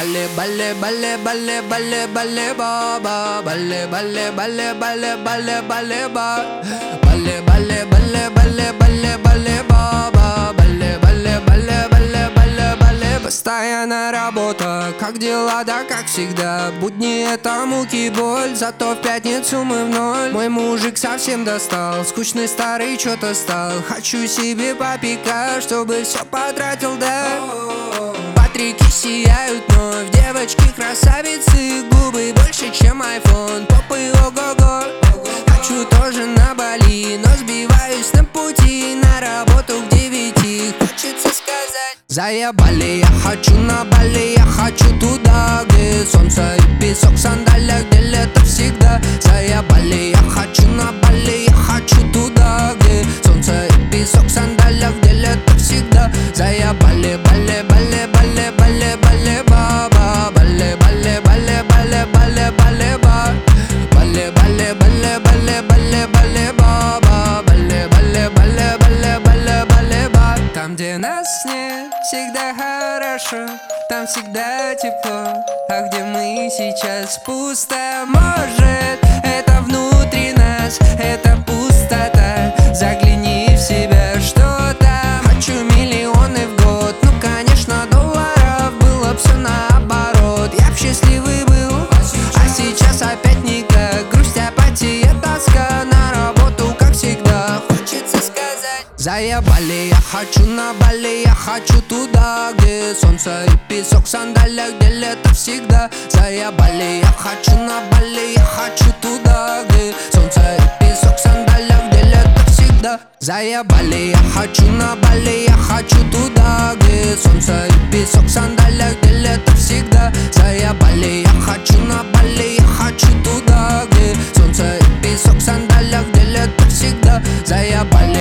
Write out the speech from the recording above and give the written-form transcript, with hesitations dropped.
бале, бале, бале, бале, бале, бале, баба, бале, бале, бале, бале, бале, бале, ба, бале, бале, бале, бале, бале, бале, баба, бале, бале, бале, бале, бале, бале. Постоянная работа, как дела, да как всегда. Будни это муки и боль, зато в пятницу мы в ноль. Мой мужик совсем достал, скучный старый чё-то стал. Хочу себе попика, чтобы все потратил, да. Патрики сияют вновь, девочки красавицы, губы больше, чем айфон, попы ого-го. Хочу тоже на Бали, но сбиваюсь на пути, на работу к 9, хочется сказать: заебали, я хочу на Бали, я хочу туда, где солнце и песок в сандалиях, где лето всегда. Заебали, я хочу на Бали, я хочу туда, где солнце и песок в сандалиях, где лето всегда. Заебали, бале, бале, бале, бале, бале, баба, бале, бале, бале, бале, бале, бале, ба, бале, бале, бале, бале, бале, бале, баба, бале, бале, бале, бале, бале, бале, ба. Там, где нас нет, всегда хорошо, там всегда тепло. А где мы сейчас, пусто. Может, это внутри нас, это пустота. Загляни в себя, что там. Хочу миллионы в год, ну конечно долларов. Было б все наоборот, я б счастливый был. А сейчас опять никак, грусть, апатия, тоска. На работу, как всегда, хочется сказать: заебали, я хочу на Бали, я хочу туда, где солнце и песок в сандалиях, где лето всегда. Заебали, я хочу на Бали, я хочу туда, где солнце и песок в сандалиях, где лето всегда. Заебали, я хочу на Бали, я хочу туда, где солнце и песок в сандалиях, где лето всегда. Заебали, я хочу на Бали, я хочу туда, где солнце и песок в сандалиях, где лето всегда. Заебали.